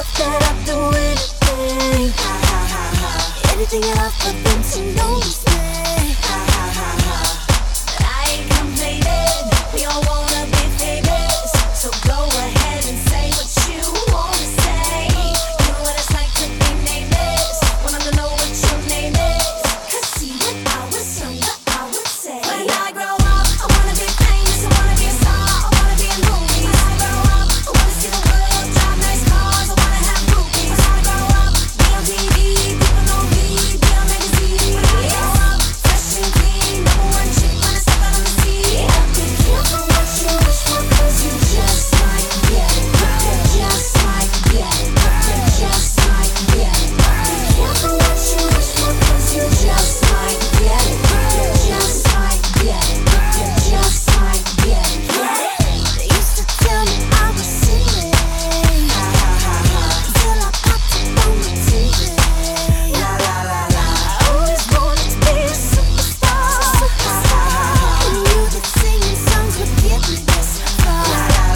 thought that I'd do anything. Anything at all for them to notice me. But I ain't complaining. We all wanna be famous, so go ahead and say what you wanna say. You know what it's like to be nameless. Wanna know what your name is. 'Cause see, when I was younger, I would say, when I grow up, I wanna be famous, I wanna be a star, I wanna be in movies. When I grow up, I wanna see the world, drive nice cars, I wanna have groupies. When I grow up, be on TV, people know me, be on magazines. When I grow up, fresh and clean, number one chick when I step out on the scene. Be careful what you wish for, 'cause you just might get it. You just might get it. You just might get it. Be careful what you wish for, 'cause you just might get it. You just might get it. You just might get it. They used to tell me I was silly till I popped up on the TV. I always wanted to be a superstar. And you that singing songs would get me this far.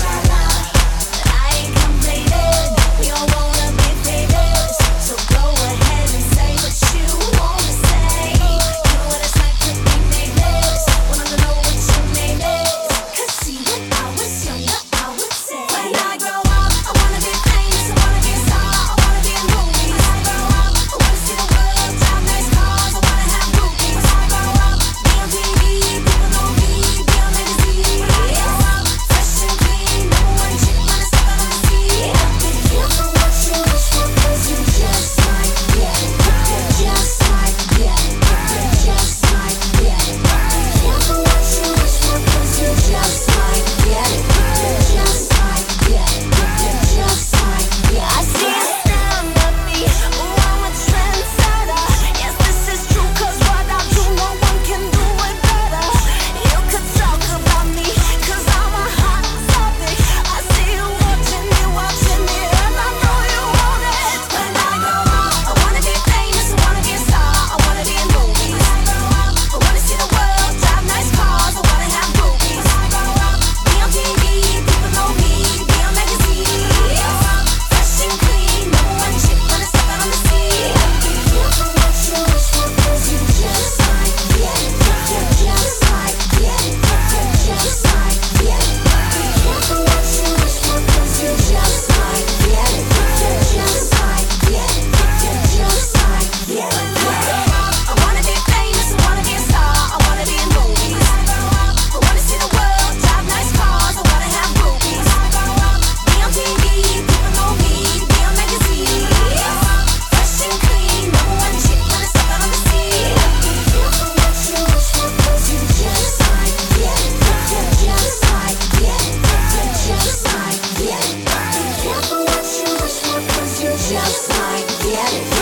But I ain't complaining. We all wanna be famous, so go ahead and say what you wanna say. You know what it's like to be nameless. Wanna know what your name is. 'Cause see, when I was younger, I would say, when I grow up, I wanna be famous, I wanna be a star, I wanna be in movies. When I grow up, I wanna see the world, drive nice cars, I wanna have groupies. When I grow up, be on TV, people know me, be on magazines. When I grow up, fresh and clean, number one chick when I step out on the scene. Be careful what you wish for, 'cause you just might get it. You just might get it. You just might get it. Be careful what you wish for, 'cause you just might get it. You just might get it. You just might get it. I see you staring at me. Oh, I'm a trendsetter. Yes, this is true, 'cause what I do, no one can do it better. You could talk about me, 'cause I'm a hot topic. I see you watching me, and I know you want it. When I grow up, I wanna be famous, I wanna be a star, I wanna be in movies. When I grow up, I wanna see the world, drive nice cars, I wanna have groupies. When I grow up, be on TV, people know me, be on magazines. When I grow up, fresh and clean, number one chick when I step out on the scene. Be careful what you wish for, 'cause you just might get it. You just might get it. You just might get it. Be careful what you wish for, 'cause you just might get it. You just might get it. You just might get it. When I grow up, I wanna be famous, I wanna be a star, I wanna be in movies. When I grow up, I wanna see the world, drive nice cars, I wanna have groupies. When I grow up, be on TV, people know me, be on magazines. When I grow up, fresh and clean, number one chick when I step out on the scene. Be careful what you wish for, 'cause you just might get it. You just might get it. You just might get it. Be careful what you wish for, 'cause you just might get it.